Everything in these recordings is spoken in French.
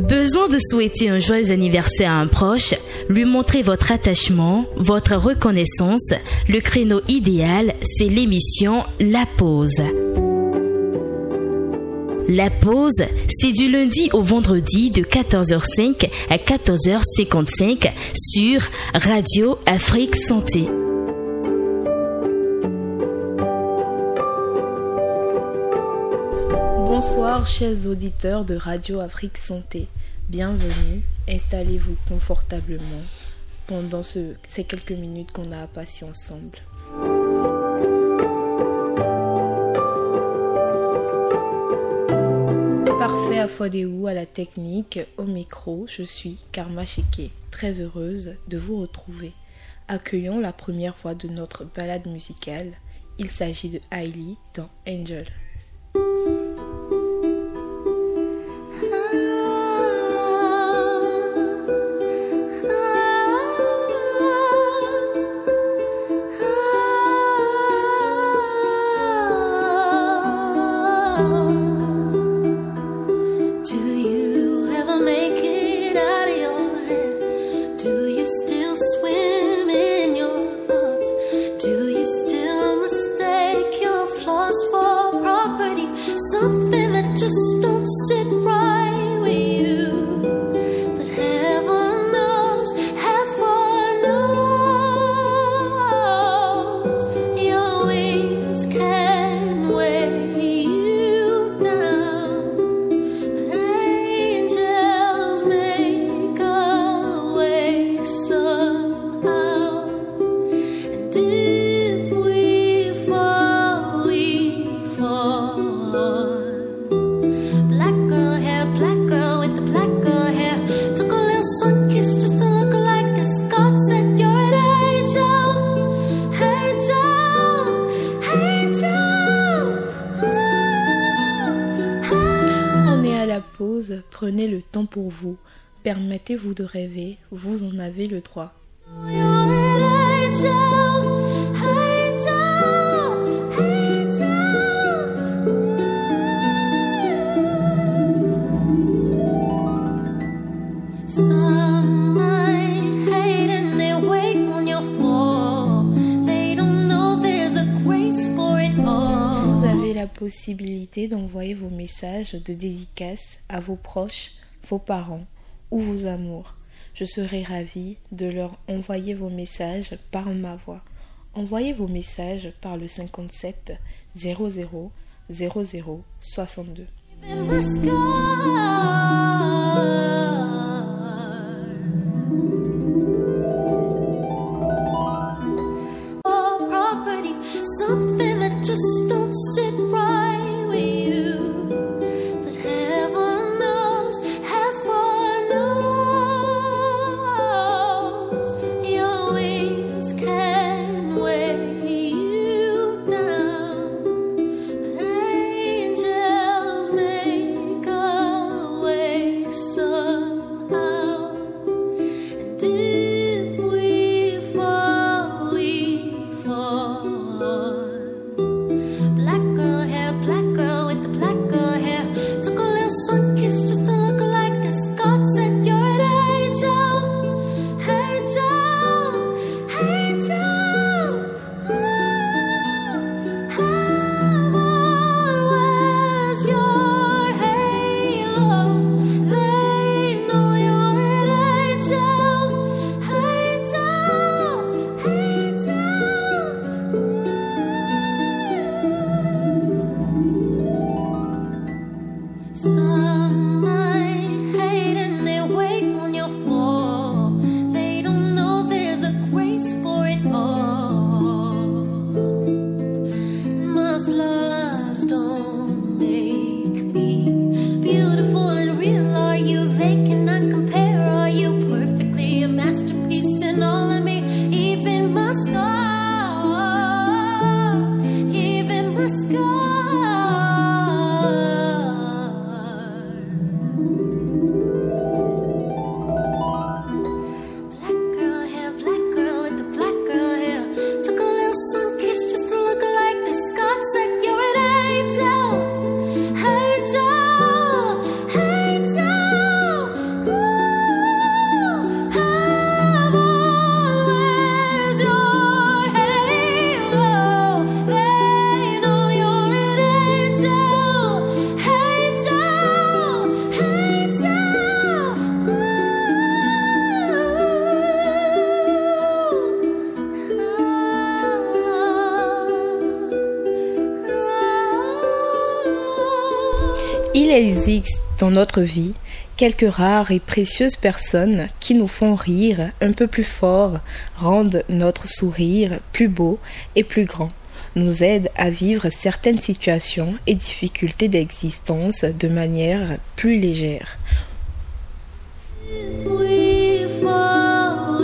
Besoin de souhaiter un joyeux anniversaire à un proche, lui montrer votre attachement, votre reconnaissance. Le créneau idéal, c'est l'émission La Pause. La Pause, c'est du lundi au vendredi de 14h05 à 14h55 sur Radio Afrique Santé. Bonsoir chers auditeurs de Radio Afrique Santé. Bienvenue, installez-vous confortablement pendant ces quelques minutes qu'on a à passer ensemble. Parfait Afodéou à la technique, au micro, je suis Karma Cheke, très heureuse de vous retrouver. Accueillons la première voix de notre balade musicale. Il s'agit de Hailey dans Angel. Prenez le temps pour vous, permettez-vous de rêver, vous en avez le droit. Vous avez la possibilité d'envoyer vos messages de dédicace à vos proches, vos parents ou vos amours. Je serai ravie de leur envoyer vos messages par ma voix. Envoyez vos messages par le 57 00 00 62. Something that just don't sit right with you, but heaven knows your wings can weigh you down, but angels make a way somehow, and if we fall, we fall. Black girl with the black girl hair. Took a little sun kiss just to look like this. God said you're an angel, angel, angel. Heaven wears your halo. They know you're an angel, angel, angel. Some might hate and they wait when you fall. They don't know there's a grace for it all. My flaws don't make me beautiful and real. Are you? They cannot compare. Are you perfectly a masterpiece in all of me? Even my scars, even my scars. existe dans notre vie quelques rares et précieuses personnes qui nous font rire un peu plus fort, rendent notre sourire plus beau et plus grand, nous aident à vivre certaines situations et difficultés d'existence de manière plus légère. We fall,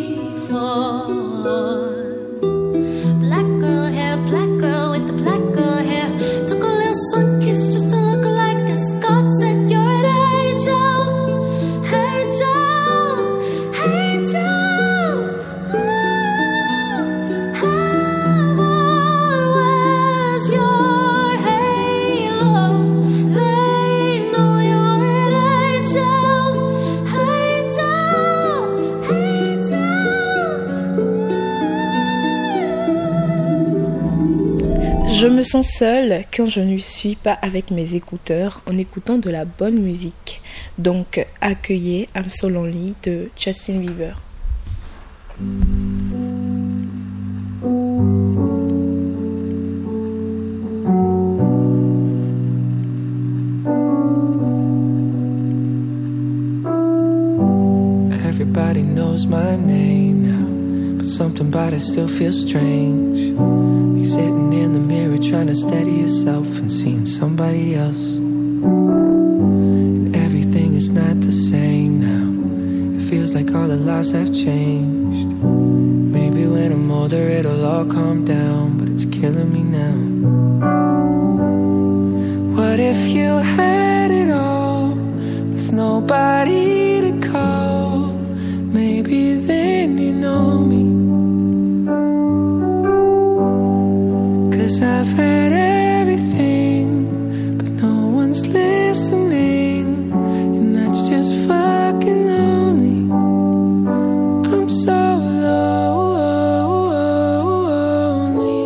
Black girl with the black girl hair. Took a little sun kiss just to look like this. God said you're an angel, angel, angel. Heaven wears your halo. They know you're an angel, angel, angel. Je me sens seule quand je ne suis pas avec mes écouteurs en écoutant de la bonne musique. Donc accueillez I'm So Lonely de Justin Bieber. Everybody knows my name now, but something about it still feels strange. Like sitting in the mirror trying to steady yourself and seeing somebody else. And everything is not the same now. It feels like all the lives have changed. Maybe when I'm older it'll all calm down, but it's killing me now. What if you had it all with nobody to call? Maybe then you know me. 'Cause I've had everything, but no one's listening, and that's just fucking lonely. I'm so lonely,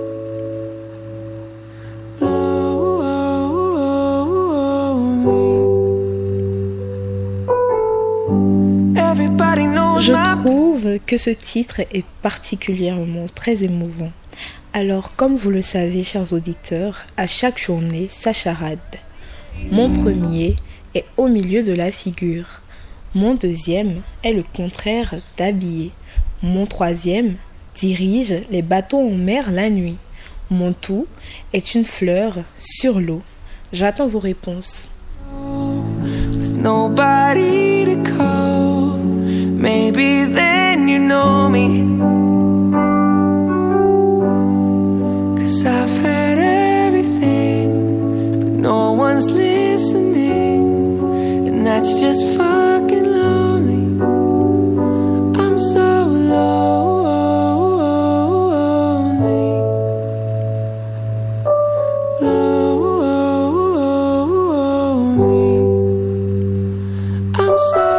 lonely. Everybody knows Je my trouve que ce titre est particulièrement très émouvant. Alors, comme vous le savez, chers auditeurs, à chaque journée, ça charade. Mon premier est au milieu de la figure. Mon deuxième est le contraire d'habillé. Mon troisième dirige les bateaux en mer la nuit. Mon tout est une fleur sur l'eau. J'attends vos réponses. with nobody to call. Maybe then you know me. 'Cause I've had everything, but no one's listening, and that's just fucking lonely. I'm so lonely, lonely. I'm so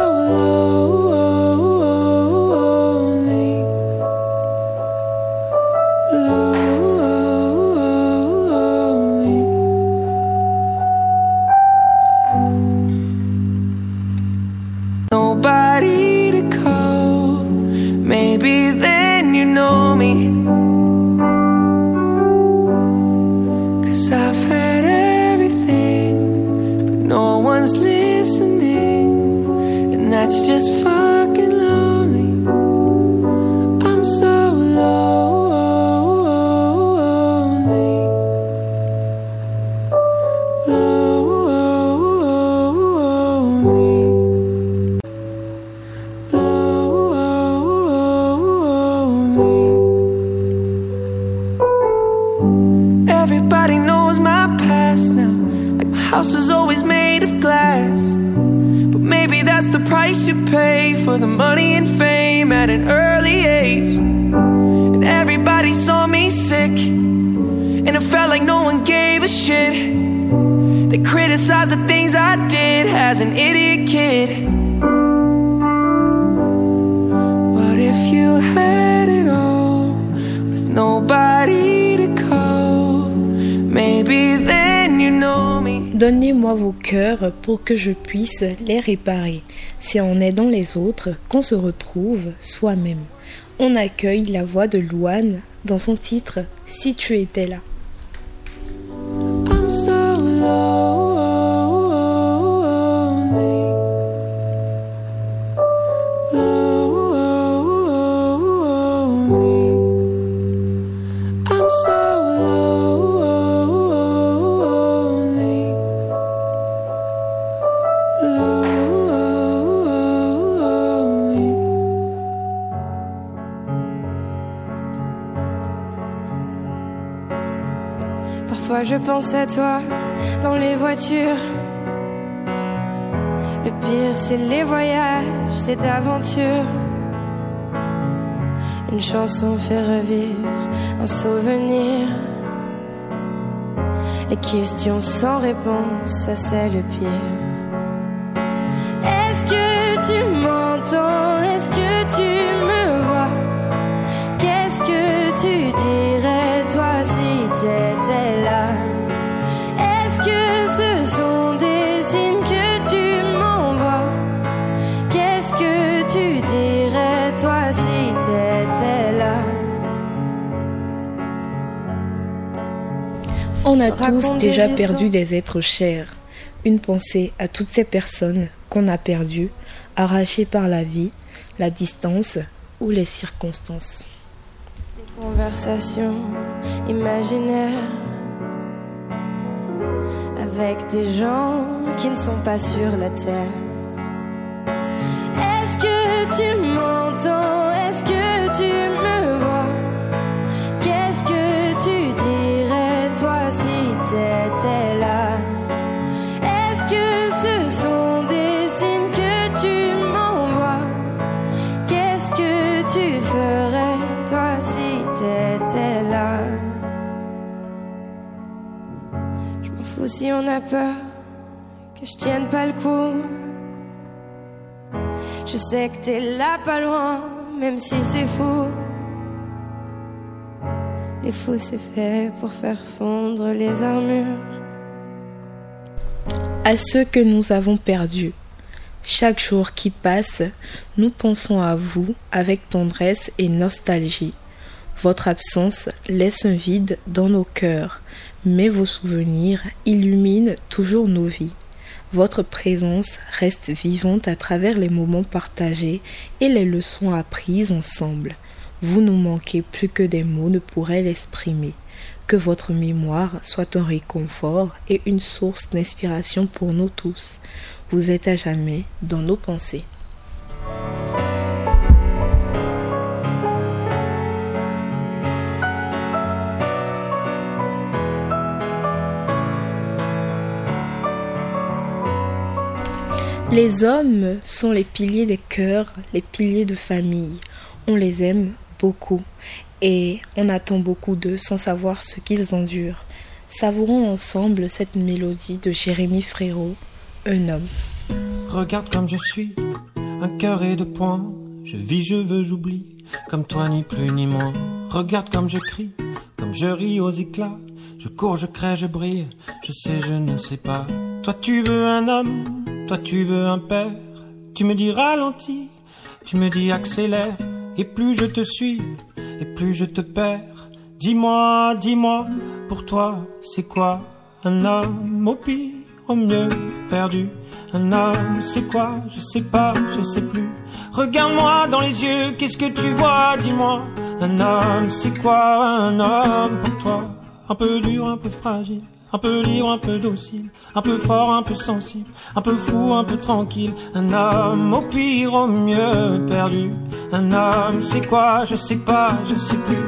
lonely, lonely. Nobody to call. Maybe then you know me. 'Cause I've had everything, but no one's listening, and that's just fucking lonely. I'm so lonely, lonely, lonely. Everybody knows my past now. Like my house was always made of glass. But maybe that's the price you pay for the money and fame at an early age. And everybody saw me sick, and it felt like no one gave a shit. They criticized the things I did as an idiot kid. What if you had it all with nobody to call? Maybe then you know me. Donnez-moi vos cœurs pour que je puisse les réparer. C'est en aidant les autres qu'on se retrouve soi-même. On accueille la voix de Louane dans son titre « Si tu étais là ». I'm so lonely. Parfois je pense à toi dans les voitures. Le pire c'est les voyages, cette aventure. Une chanson fait revivre un souvenir. Les questions sans réponse, ça c'est le pire. Est-ce que tu m'entends? Est-ce que tu me vois? Qu'est-ce que tu dirais toi si t'étais là? Est-ce que ce sont des signes que tu m'envoies? Qu'est-ce que tu dirais toi si t'étais là? On a tous déjà perdu des êtres chers. Une pensée à toutes ces personnes qu'on a perdues, arrachées par la vie, la distance ou les circonstances. Des conversations imaginaires avec des gens qui ne sont pas sur la terre. Est-ce que tu m'entends? Est-ce que tu me vois? Qu'est-ce que tu dirais toi si t'étais là? Est-ce que ce sont des signes que tu m'envoies? Qu'est-ce que tu ferais toi si t'étais là? Je m'en fous si on a peur que je tienne pas le coup. Je sais que t'es là pas loin, même si c'est fou. Les fous c'est fait pour faire fondre les armures. À ceux que nous avons perdus, chaque jour qui passe, nous pensons à vous avec tendresse et nostalgie. Votre absence laisse un vide dans nos cœurs, mais vos souvenirs illuminent toujours nos vies. Votre présence reste vivante à travers les moments partagés et les leçons apprises ensemble. Vous nous manquez plus que des mots ne pourraient l'exprimer. Que votre mémoire soit un réconfort et une source d'inspiration pour nous tous. Vous êtes à jamais dans nos pensées. Les hommes sont les piliers des cœurs, les piliers de famille. On les aime beaucoup et on attend beaucoup d'eux sans savoir ce qu'ils endurent. Savourons ensemble cette mélodie de Jérémy Frérot, Un homme. Regarde comme je suis, un cœur et deux poings. Je vis, je veux, j'oublie, comme toi ni plus ni moins. Regarde comme je crie, comme je ris aux éclats. Je cours, je crée, je brille, je sais, je ne sais pas. Toi tu veux un homme, toi tu veux un père. Tu me dis ralentis, tu me dis accélère. Et plus je te suis, et plus je te perds. Dis-moi, dis-moi, pour toi c'est quoi un homme? Au pire, au mieux, perdu. Un homme c'est quoi? Je sais pas, je sais plus. Regarde-moi dans les yeux, qu'est-ce que tu vois? Dis-moi, un homme c'est quoi un homme pour toi? Un peu dur, un peu fragile, un peu libre, un peu docile, un peu fort, un peu sensible, un peu fou, un peu tranquille. Un homme au pire, au mieux, perdu. Un homme c'est quoi? Je sais pas, je sais plus.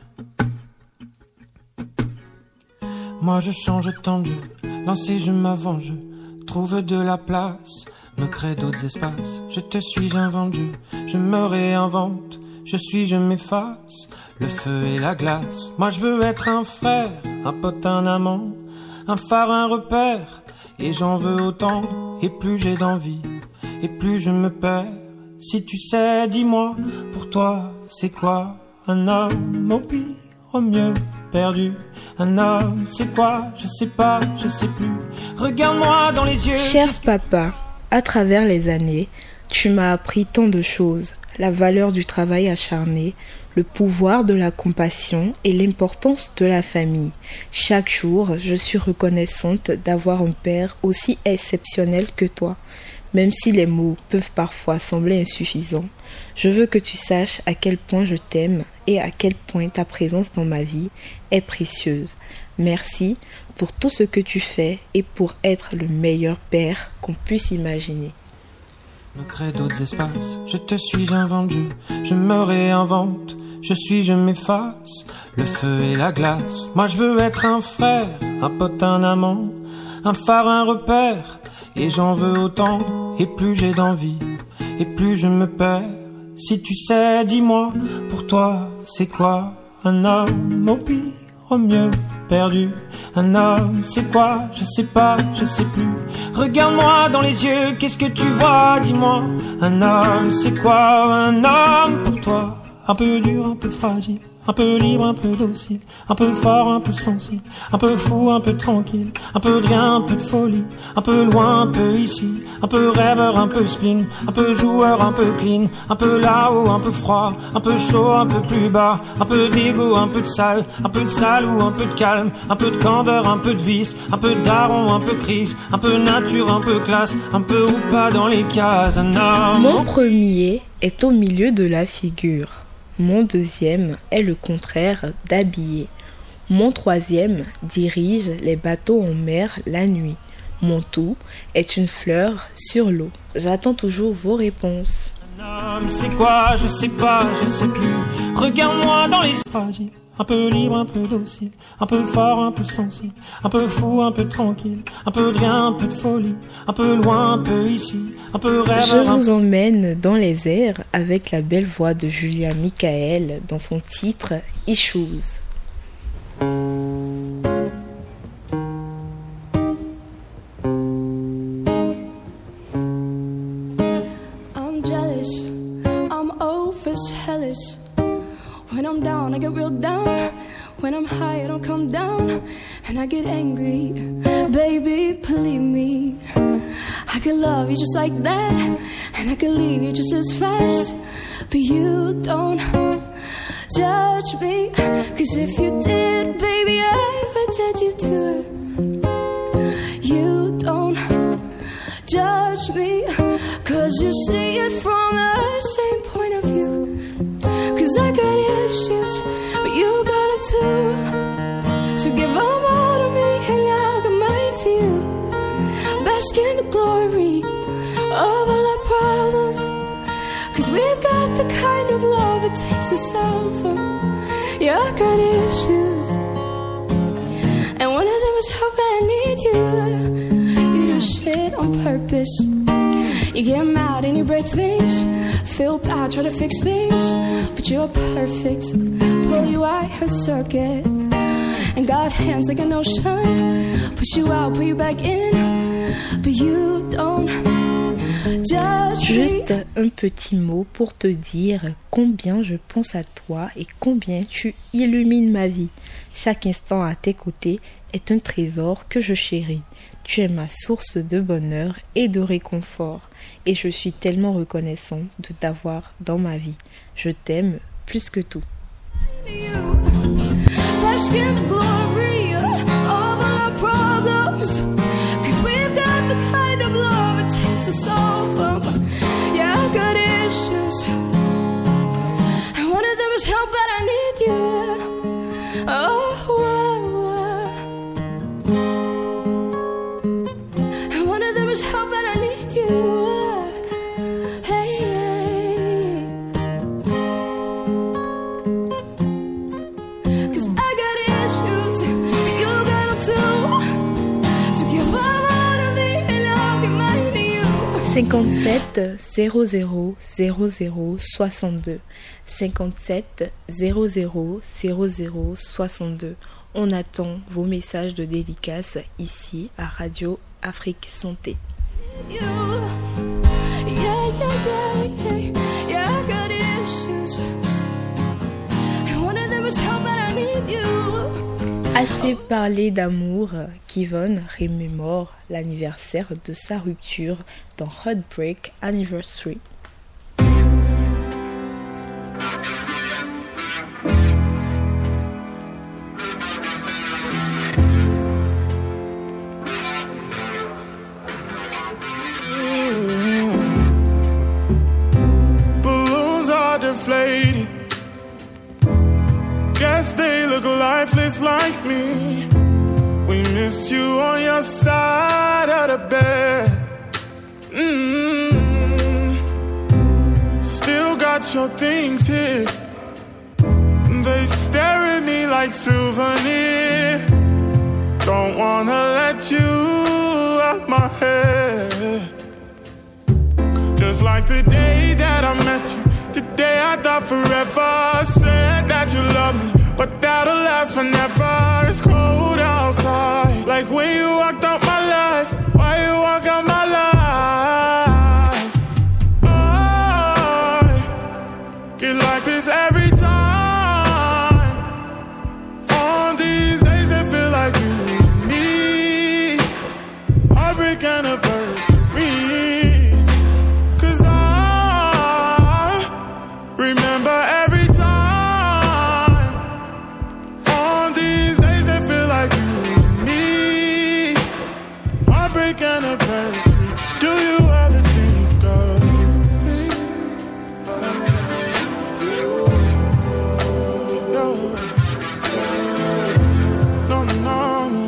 Moi je change tant de jeu, lancé je m'avance, je trouve de la place, me crée d'autres espaces. Je te suis, j'invente, je me réinvente, je suis, je m'efface, le feu et la glace. Moi je veux être un frère, un pote, un amant, un phare, un repère, et j'en veux autant. Et plus j'ai d'envie, et plus je me perds. Si tu sais, dis-moi, pour toi c'est quoi un homme? Au pire, au mieux, perdu. Un homme c'est quoi? Je sais pas, je sais plus. Regarde-moi dans les yeux. Cher papa, à travers les années, tu m'as appris tant de choses. La valeur du travail acharné, le pouvoir de la compassion et l'importance de la famille. Chaque jour, je suis reconnaissante d'avoir un père aussi exceptionnel que toi. Même si les mots peuvent parfois sembler insuffisants, je veux que tu saches à quel point je t'aime et à quel point ta présence dans ma vie est précieuse. Merci pour tout ce que tu fais et pour être le meilleur père qu'on puisse imaginer. me crée d'autres espaces. Je te suis, j'invente, je me réinvente. Je suis, je m'efface, le feu et la glace. Moi je veux être un frère, un pote, un amant, un phare, un repère. Et j'en veux autant, et plus j'ai d'envie, et plus je me perds. Si tu sais, dis-moi, pour toi, c'est quoi un homme? Au pire, au mieux, perdu. Un homme, c'est quoi? Je sais pas, je sais plus. Regarde-moi dans les yeux, qu'est-ce que tu vois? Dis-moi, un homme, c'est quoi un homme pour toi? Un peu dur, un peu fragile, un peu libre, un peu docile, un peu fort, un peu sensible, un peu fou, un peu tranquille, un peu de rien, un peu de folie, un peu loin, un peu ici, un peu rêveur, un peu spleen, un peu joueur, un peu clean, un peu là-haut, un peu froid, un peu chaud, un peu plus bas, un peu d'ego, un peu de sale ou un peu de calme, un peu de candeur, un peu de vice, un peu de daron, un peu crise, un peu nature, un peu classe, un peu ou pas dans les cases. Mon premier est au milieu de la figure. Mon deuxième est le contraire d'habiller. Mon troisième dirige les bateaux en mer la nuit. Mon tout est une fleur sur l'eau. J'attends toujours vos réponses. Un homme, c'est quoi? Je sais pas, je sais plus. Regarde-moi dans les fragiles. Un peu libre, un peu docile, un peu fort, un peu sensible, un peu fou, un peu tranquille, un peu de rien, un peu de folie, un peu loin, un peu ici, un peu rêve. Je vous emmène dans les airs avec la belle voix de Julia Michael dans son titre Issues. I'm jealous, I'm overzealous. When I'm down, I get real down. When I'm high, I don't come down. And I get angry, baby, believe me. I could love you just like that, and I could leave you just as fast. But you don't judge me, 'cause if you did, baby, I would judge you too. You don't judge me, 'cause you see it from the same point of view. 'Cause I got issues, but you got them too. So give them all to me and I'll give mine to you. Bask in the glory of all our problems, 'cause we've got the kind of love it takes to solve them. Yeah, I got issues, and one of them is how bad I need you. You do shit on purpose. You get mad and you break things. Feel bad, try to fix things, but you're perfect. Pull you wired circuit, and got hands like an ocean. Push you out, pull you back in, but you don't judge me. Juste un petit mot pour te dire combien je pense à toi et combien tu illumines ma vie. Chaque instant à tes côtés est un trésor que je chéris. Tu es ma source de bonheur et de réconfort. Et je suis tellement reconnaissant de t'avoir dans ma vie. Je t'aime plus que tout. « 57 00 00 62 57 00 00 62. On attend vos messages de dédicace ici à Radio Afrique Santé. Assez parlé d'amour, Kevin remémore l'anniversaire de sa rupture dans Heartbreak Anniversary. Balloons are deflating. Guess they look lifeless like me. We miss you on your side of the bed. left your things here. They stare at me like souvenir. Don't wanna let you out my head. Just like the day that I met you, the day I thought forever. Said that you love me, but that'll last forever. It's cold outside, like when you walked out my life. Why you walk out my life? I get like this every time. On these days that feel like you and me. Heartbreak anniversary. 'Cause I remember every time. On these days that feel like you and me. Heartbreak anniversary. Do you ever think of me? No, no, no.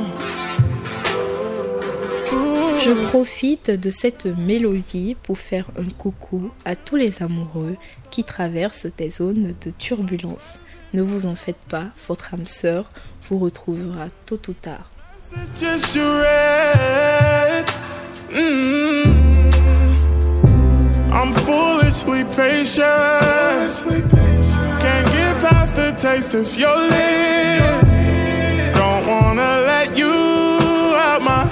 Je profite de cette mélodie pour faire un coucou à tous les amoureux qui traversent des zones de turbulence. Ne vous en faites pas, votre âme sœur vous retrouvera tôt ou tard. It's just your red. I'm foolishly patient. Can't get past the taste of your lips. Don't wanna let you out my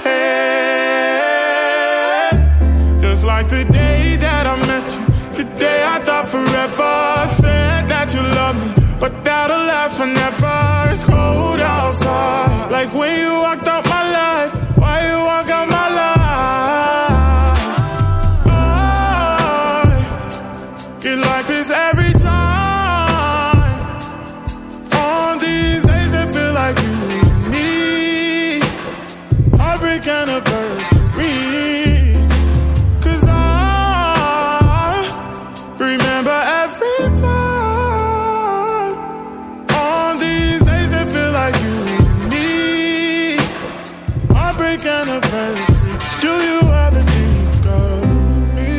head. Just like the day that I met you, the day I thought forever. Said that you love me, but that'll last forever. It's cold outside, like when you walked out my life. Why you walk out my life? I get like this every time. On these days that feel like you and me. Heartbreak anniversary. 'Cause I remember every time. On these days that feel like you and me. Heartbreak anniversary. Do you ever think of me?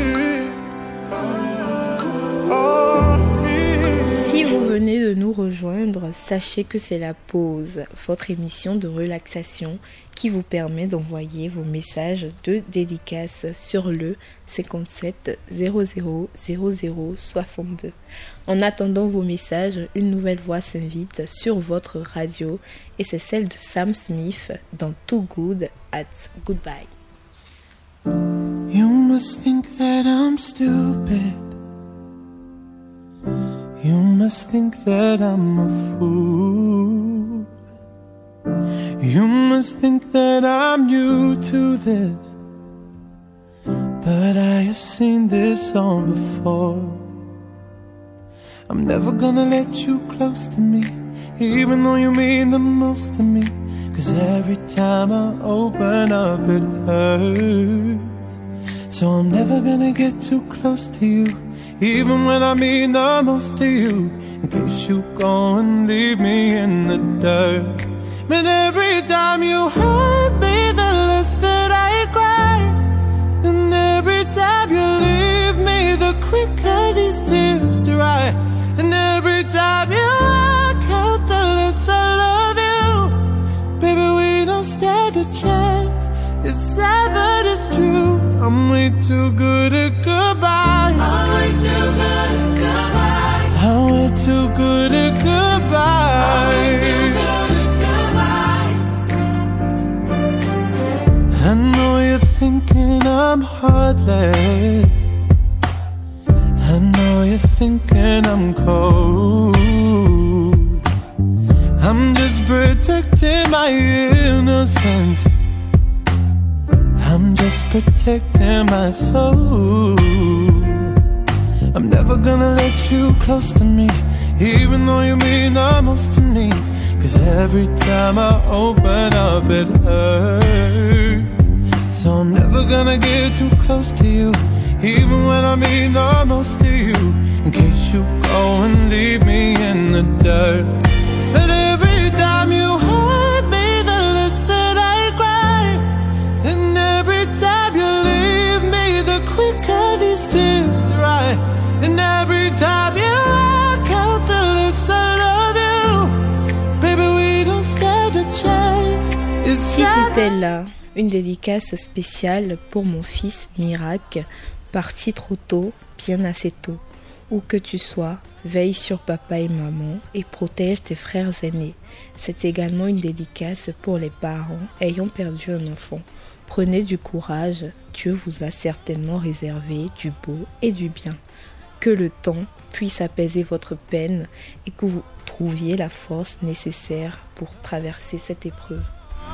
Oh, me. Si vous venez de nous rejoindre, sachez que c'est la pause, votre émission de relaxation qui vous permet d'envoyer vos messages de dédicace sur le 57 00 00 62. En attendant vos messages, une nouvelle voix s'invite sur votre radio et c'est celle de Sam Smith dans Too Good at Goodbye. You must think that I'm stupid. You must think that I'm a fool. You must think that I'm new to this. But I have seen this all before. I'm never gonna let you close to me, even though you mean the most to me. 'Cause every time I open up it hurts. So I'm never gonna get too close to you, even when I mean the most to you, in case you go and leave me in the dirt. But every time you hurt me, the less that I cry. And every time you leave me, the quicker these tears dry. And every time you walk out, the less I love you. Baby, we don't stand a chance. It's sad but it's true. I'm way too good at goodbye. I'm way too good at goodbye. I'm way too good at goodbye. I know you're thinking I'm heartless. I know you're thinking I'm cold. I'm just protecting my innocence. I'm just protecting my soul. I'm never gonna let you close to me, even though you mean the most to me. 'Cause every time I open up it hurts. So I'm never gonna get too close to you, even when I mean the most to you, in case you go and leave me in the dirt. But every time you hurt me, the less that I cry. And every time you leave me, the quicker these tears dry. And every time you Voilà, une dédicace spéciale pour mon fils Miracle, parti trop tôt, bien assez tôt. Où que tu sois, veille sur papa et maman et protège tes frères aînés. C'est également une dédicace pour les parents ayant perdu un enfant. Prenez du courage, Dieu vous a certainement réservé du beau et du bien. Que le temps puisse apaiser votre peine et que vous trouviez la force nécessaire pour traverser cette épreuve.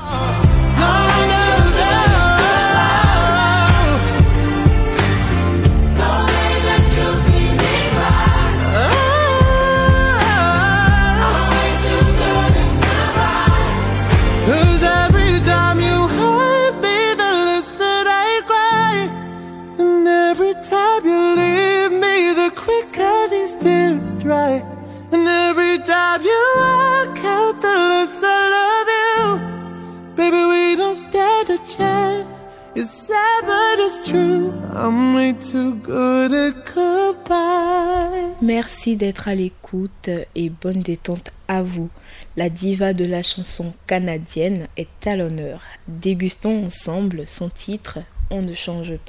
And every time you walk out, the less I love you. Baby, we don't stand a chance. It's sad, but it's true. I'm way too good at goodbye. Merci d'être à l'écoute et bonne détente à vous. La diva de la chanson canadienne est à l'honneur. Dégustons ensemble son titre « On ne change pas ».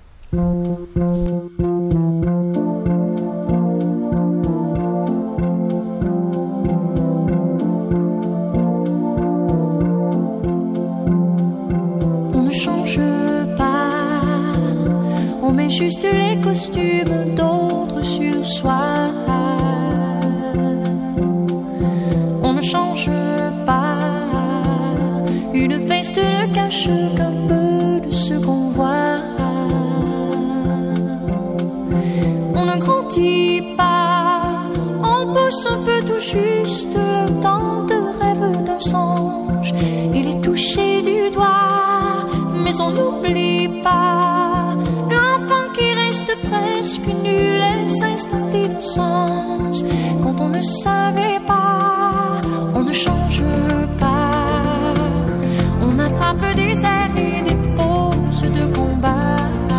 On met juste les costumes d'autres sur soi. On ne change pas. Une veste ne cache qu'un peu de ce qu'on voit. On ne grandit pas. On pousse un peu tout juste le temps de rêve d'un songe. Il est touché du doigt, mais on n'oublie pas l'enfant qui reste presque nu, les instants d'innocence. Quand on ne savait pas, on ne change pas. On attrape des airs et des poses de combat.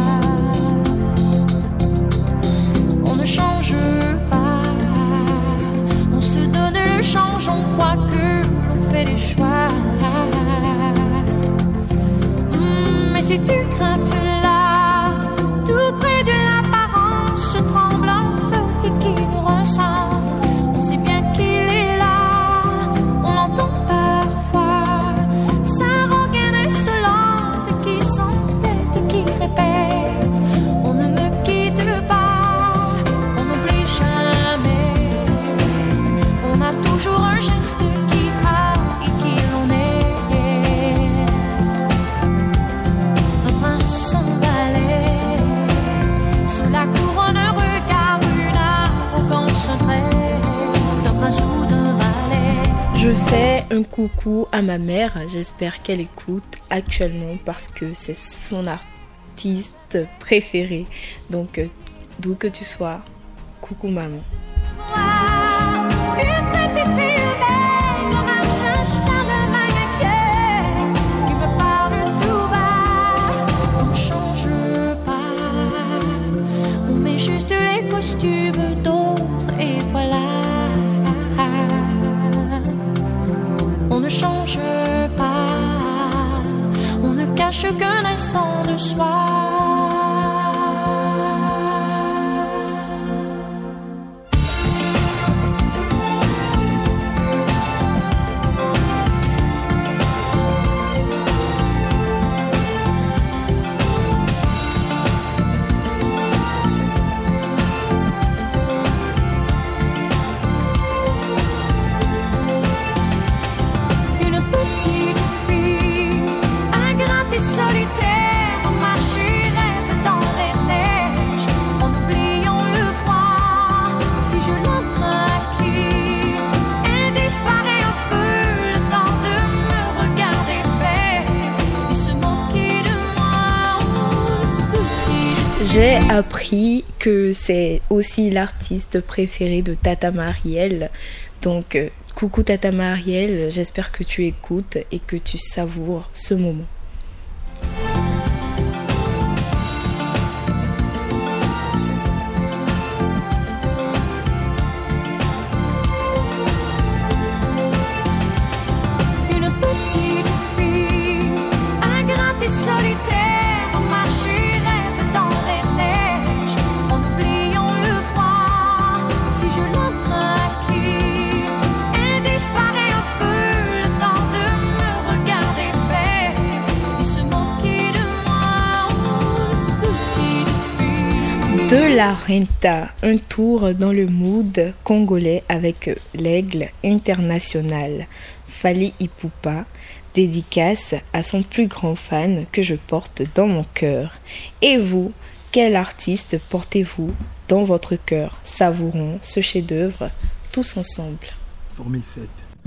On ne change pas. On se donne le change, on croit que l'on fait des choix. Mais ces craintes-là, tout près de l'apparence tremblante qui nous ressemble, on sait bien qu'il est là, on l'entend parfois, sa rengaine insolente qui s'entête et qui répète, on ne me quitte pas, on n'oublie jamais, on a toujours un geste qui trahit qui l'on est. La couronne regarde une arrogance d'un prince ou d'un valet. Je fais un coucou à ma mère, j'espère qu'elle écoute actuellement parce que c'est son artiste préféré. Donc d'où que tu sois, coucou maman. Une petite fille belle, comme un charlemagne inquiet, qui me parle tout bas. On ne change pas, on met juste les costumes d'autres et voilà. On ne change pas, on ne cache qu'un instant de soi. Solitaire, marcher rêve dans les neiges, en oubliant le froid. Si je l'en acquis, elle disparaît un peu, le temps de me regarder faire et se moquer de moi. J'ai appris que c'est aussi l'artiste préféré de Tata Marielle. Donc coucou Tata Marielle, j'espère que tu écoutes et que tu savoures ce moment. De la Renta, un tour dans le mood congolais avec l'Aigle international. Fally Ipupa, dédicace à son plus grand fan que je porte dans mon cœur. Et vous, quel artiste portez-vous dans votre cœur? Savourons ce chef-d'œuvre tous ensemble. Formule 7.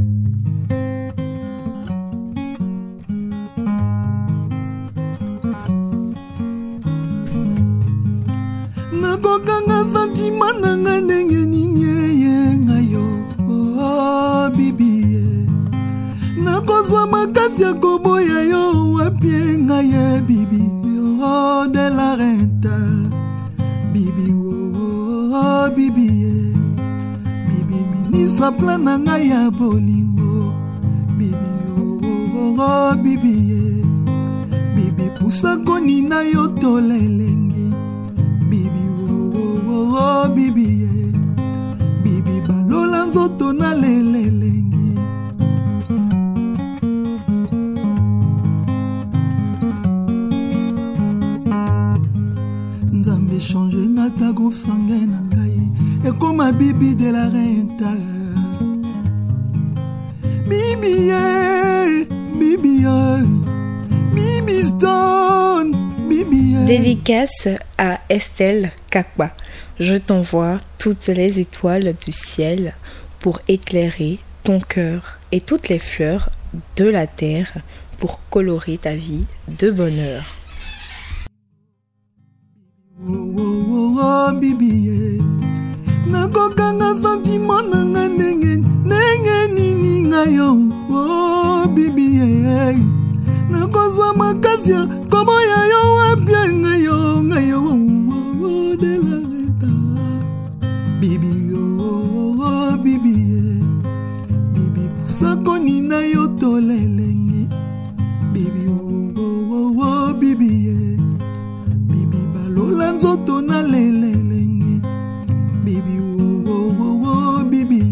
Nakokanga sentiment nanga ndenge nini yenga yo oh bibi nakozwa makasi ya koboya yo wapie ngai ye bibi oh de la Renta bibi oh bibi bibi ministre plan na ngai ya bolingo bibi oh bibi bibi pusa koni na yo tolelengi bibi oh bibi bibi balola nzoto na lelelengi nzambe change ngata groupe sanguin na ngai ekoma bibi de la Renta bibi bibi bibi stone bibi. Dédicace à Estelle Kakba. Je t'envoie toutes les étoiles du ciel pour éclairer ton cœur et toutes les fleurs de la terre pour colorer ta vie de bonheur. Bibi nakokanga sentiment nanga ndenge nini ngayo oh bibi nakozwa makasi koboya yo wapie ngayo de la Renta bibi oh bibi bibi pusa koni na yo tolelengi bibi oh bibi bibi balola nzoto na lelelengi bibi oh bibi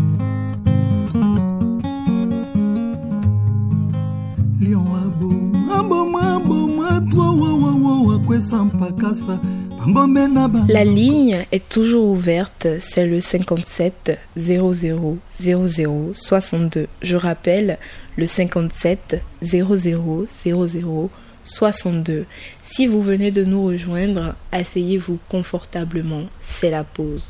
lion aboma trop akwesa mpakasa. La ligne est toujours ouverte, c'est le 57 00 00 62. Je rappelle, le 57 00 00 62. Si vous venez de nous rejoindre, asseyez-vous confortablement, c'est la pause.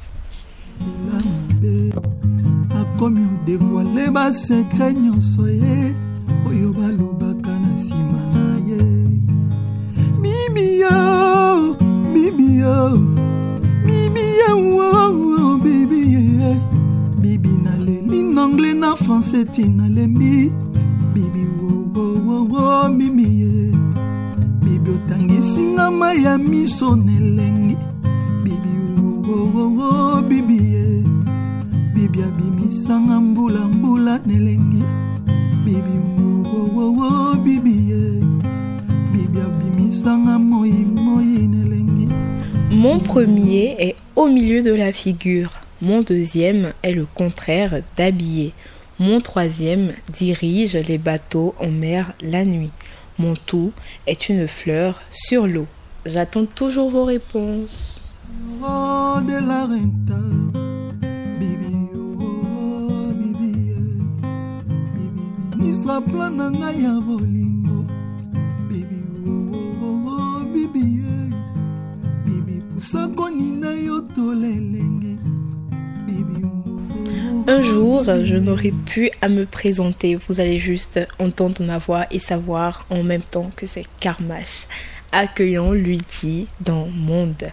Bibi oh, bibi oh, bibi bibi na le anglais na français tina lembi bibi oh, bibi bibi otangisi nga maya miso nelengi bibi oh, bibi bibi abimisanga mbula nelengi bibi oh, bibi bibi abimisanga moi nelengi. Mon premier est au milieu de la figure. Mon deuxième est le contraire d'habiller. Mon troisième dirige les bateaux en mer la nuit. Mon tout est une fleur sur l'eau. J'attends toujours vos réponses. Oh, de la Renta, bibi, oh, bibi, bibi, nisa plana nga ya bolingo, bibi, oh, bibi, bibi, pusakoni na yo tolelengi, bibi. Un jour, je n'aurai plus à me présenter. Vous allez juste entendre ma voix et savoir en même temps que c'est Karmash. Accueillons Luigi dans Monde.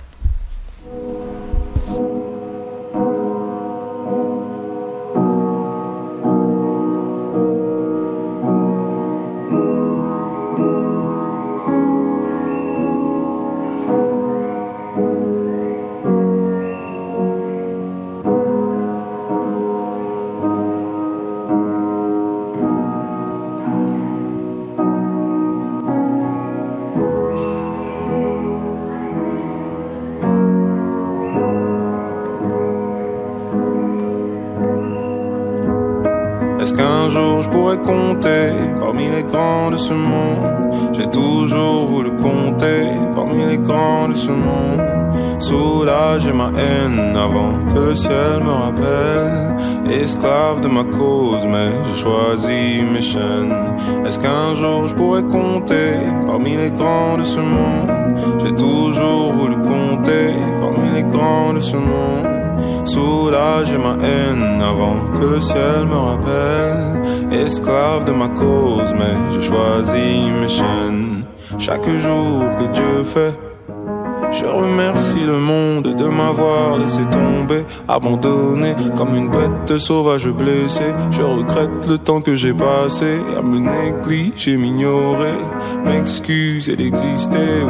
Est-ce qu'un jour je pourrais compter parmi les grands de ce monde? J'ai toujours voulu compter parmi les grands de ce monde. Soulager ma haine avant que le ciel me rappelle. Esclave de ma cause, mais j'ai choisi mes chaînes. Est-ce qu'un jour je pourrais compter parmi les grands de ce monde? J'ai toujours voulu compter parmi les grands de ce monde. Soulager ma haine avant que le ciel me rappelle. Esclave de ma cause, mais j'ai choisi mes chaînes. Chaque jour que Dieu fait, je remercie le monde de m'avoir laissé tomber, abandonné comme une bête sauvage blessée. Je regrette le temps que j'ai passé à me négliger, m'ignorer, m'excuser d'exister.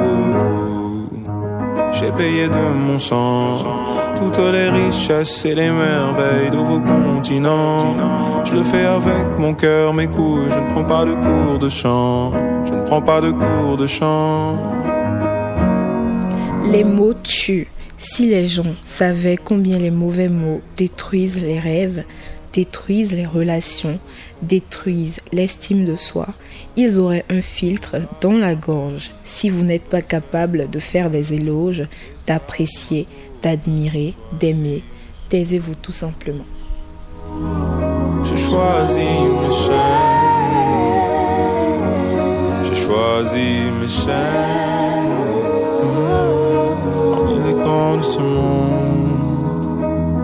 J'ai payé de mon sang toutes les richesses et les merveilles de vos continents. Je le fais avec mon cœur, mes couilles. Je ne prends pas de cours de chant. Je ne prends pas de cours de chant. Les mots tuent. Si les gens savaient combien les mauvais mots détruisent les rêves, détruisent les relations, détruisent l'estime de soi, ils auraient un filtre dans la gorge. Si vous n'êtes pas capable de faire des éloges, d'apprécier, d'admirer, d'aimer, taisez-vous tout simplement. J'ai choisi mes chaînes. J'ai choisi mes chaînes. Parmi les grands de ce monde.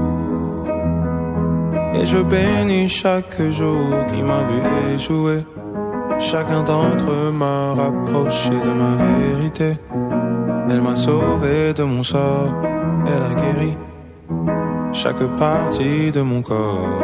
Et je bénis chaque jour qui m'a vu échouer. Chacun d'entre eux m'a rapproché de ma vérité. Elle m'a sauvé de mon sort. Elle a guéri chaque partie de mon corps.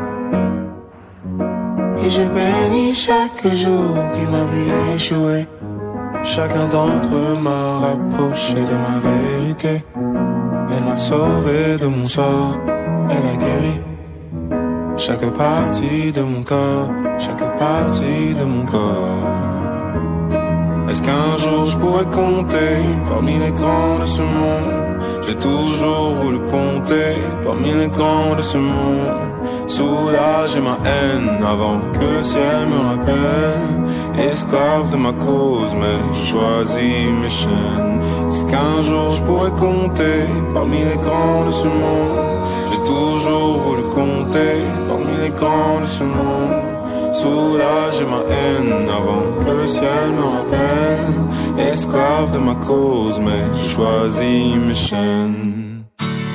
Et je bénis chaque jour qui m'a vu échouer. Chacun d'entre eux m'a rapproché de ma vérité. Elle m'a sauvé de mon sort. Elle a guéri chaque partie de mon corps. Chaque partie de mon corps. Est-ce qu'un jour je pourrais compter parmi les grands de ce monde? J'ai toujours voulu compter parmi les grands de ce monde. Soulager ma haine avant que le ciel me rappelle. Esclave de ma cause, mais j'ai choisi mes chaînes. Est-ce qu'un jour je pourrais compter parmi les grands de ce monde? J'ai toujours voulu compter parmi les grands de ce monde. Soulager ma haine avant que le ciel me rappelle. Esclave de ma cause, mais j'ai choisi mes chaînes.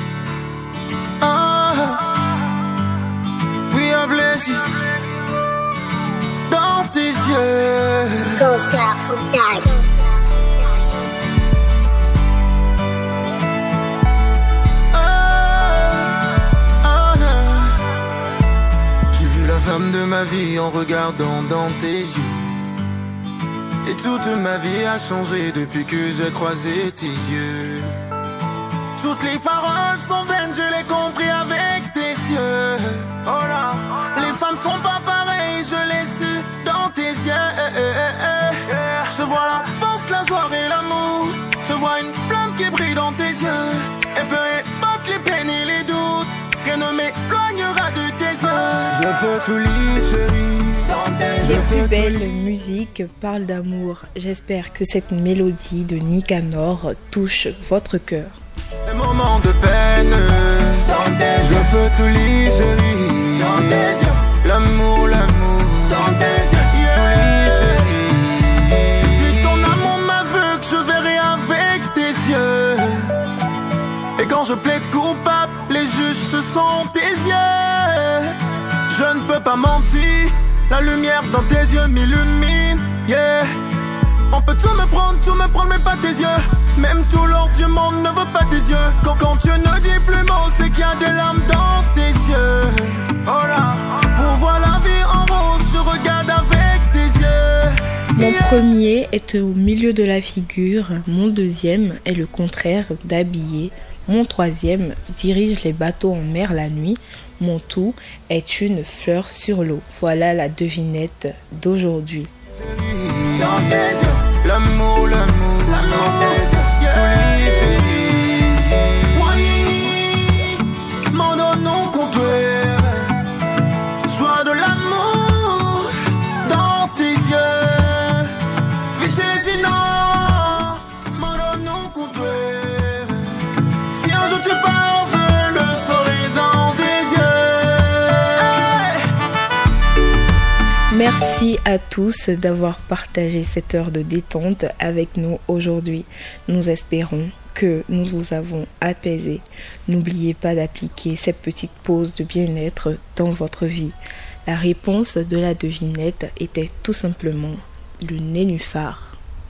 We are blessed dans tes yeux. Femme de ma vie en regardant dans tes yeux. Et toute ma vie a changé depuis que j'ai croisé tes yeux. Toutes les paroles sont vaines, je l'ai compris avec tes yeux. Oh là, les femmes sont pas pareilles, je l'ai su dans tes yeux. Je vois la force, la joie et l'amour. Je vois une flamme qui brille dans tes yeux. Et peu importe les peines et les doutes, rien ne m'éloignera de tes yeux. Je peux tout lire, chérie. Les plus belles musiques parlent d'amour. J'espère que cette mélodie de Nicanor touche votre cœur. Les moments de peine, je peux tout lire, chérie. L'amour, l'amour, dans tes yeux. Si ton amour m'aveugle, je verrai avec tes yeux. Et quand je plaide coupable, les juges ce sont tes yeux. Je ne peux pas mentir, la lumière dans tes yeux m'illumine, yeah. On peut tout me prendre, mais pas tes yeux. Même tout l'or du monde ne veut pas tes yeux. Quand Dieu ne dit plus mot, c'est qu'il y a des larmes dans tes yeux. Oh là, pour voir la vie en rose, je regarde avec tes yeux. Mon premier est au milieu de la figure, mon deuxième est le contraire d'habillé. Mon troisième dirige les bateaux en mer la nuit. Mon tout est une fleur sur l'eau. Voilà la devinette d'aujourd'hui. Dans tes yeux, l'amour, l'amour, l'amour, oui, mon nom compteur, joie de l'amour. Merci à tous d'avoir partagé cette heure de détente avec nous aujourd'hui. Nous espérons que nous vous avons apaisé. N'oubliez pas d'appliquer cette petite pause de bien-être dans votre vie. La réponse de la devinette était tout simplement le nénuphar.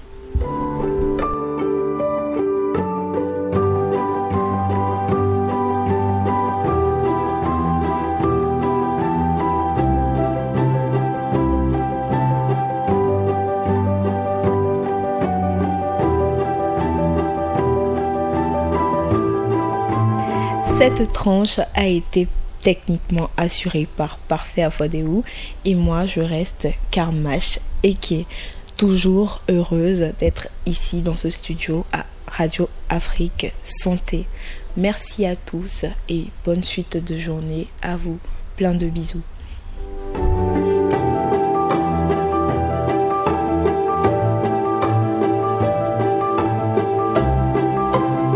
Cette tranche a été techniquement assurée par Parfait Afodéou et moi je reste Karmash et qui est toujours heureuse d'être ici dans ce studio à Radio Afrique Santé. Merci à tous et bonne suite de journée à vous. Plein de bisous.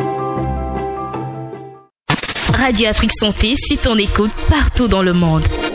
Radio Afrique Santé, c'est ton écoute partout dans le monde.